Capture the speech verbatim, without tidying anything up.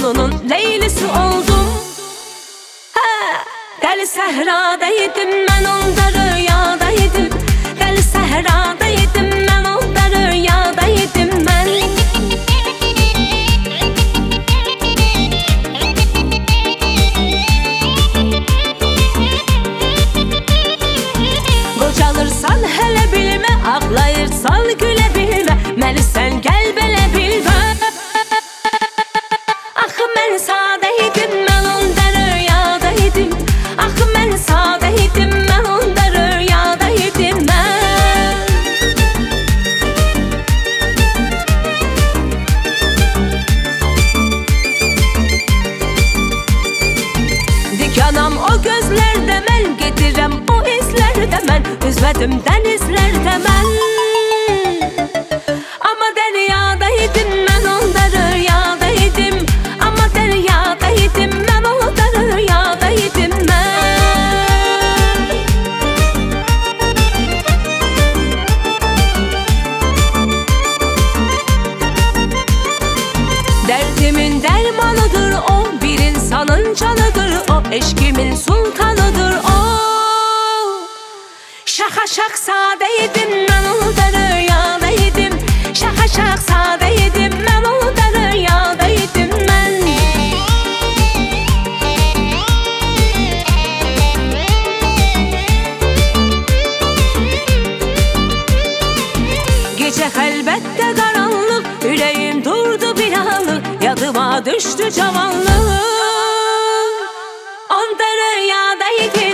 Mecnun'un Leylisi oldum. Ha, deli səhradaydım, mən onda rüyadaydım. Deli səhradaydım, mən onda rüyadaydım mən. Qocalırsan hələ bilmə, ağlayırsan gülə bilmə, məni sən gəl belə bilmə. Axı mən sadə idim, mən onda rüyada idim. Axı mən sadə idim, mən onda rüyada idim mən. Dikanam o gözlərdə mən, gedirəm o izlərdə mən, üzmədim dənizlərdə mən. Amma dəryada idim, mən onda rüyada idim. Amma dəryada idim, mən onda rüyada idim mən. Dərdimin dərmanıdır o, bir insanın canıdır o, eşkimin sultanıdır o. Şaxa şahzadə idim, mən onda rüyada idim. Şaxa şahzadə idim, mən onda rüyada idim mən. Gecə xəlbətdə qaranlıq, ürəyim durdu bir anlıq, yadıma düşdü cavanlıq. Onda rüyada idim.